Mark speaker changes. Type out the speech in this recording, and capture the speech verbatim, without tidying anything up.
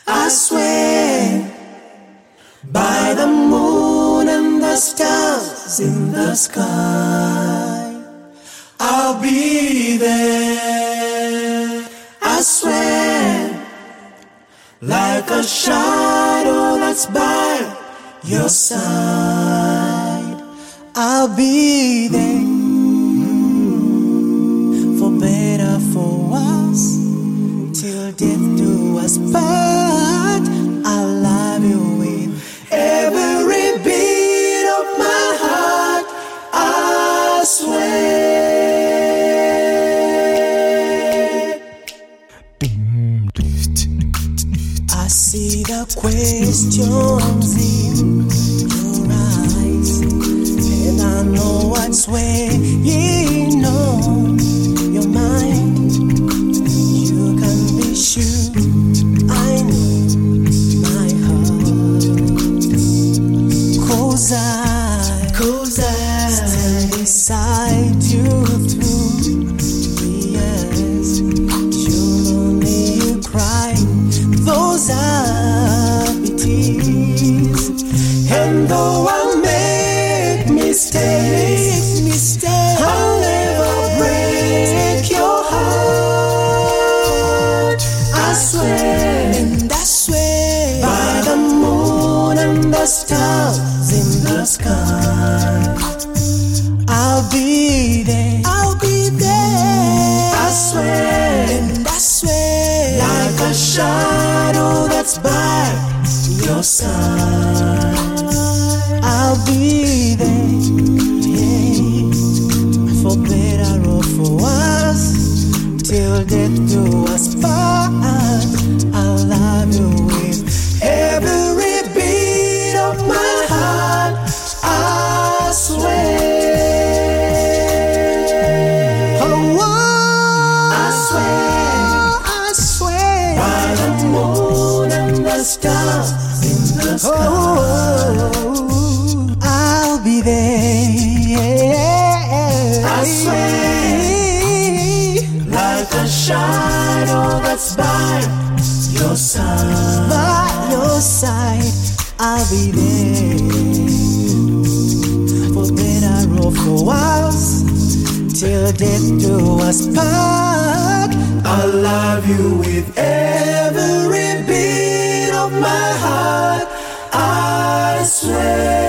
Speaker 1: I swear by the moon and the stars in the sky, I'll be there. I swear, like a shadow that's by your side, I'll be there. For better, for worse, till death do us part. I'll love you with every beat of my heart. I swear. I see the questions in your eyes, and I know what's weighing on your mind. You can be sure I know my heart, 'cause I, cause I stand beside you through the years. You'll only you cry, those are the tears. And though I make mistakes, mistakes, I'll never break your heart. I swear, and I swear by the moon and the stars in the sky, I'll be there. I'll be there. I swear, and I swear, like a shadow that's by your side, I'll be there. Yeah. For better or for worse, till death do us part. I'll love you with every beat of my heart. I swear. Oh, I swear. I swear by the moon and the stars in the sky, oh, I'll be there. I swear, like a shadow that's by your side, by your side, I'll be there. For better or for worse, till death do us part. I'll love you with every beat of my heart. I swear.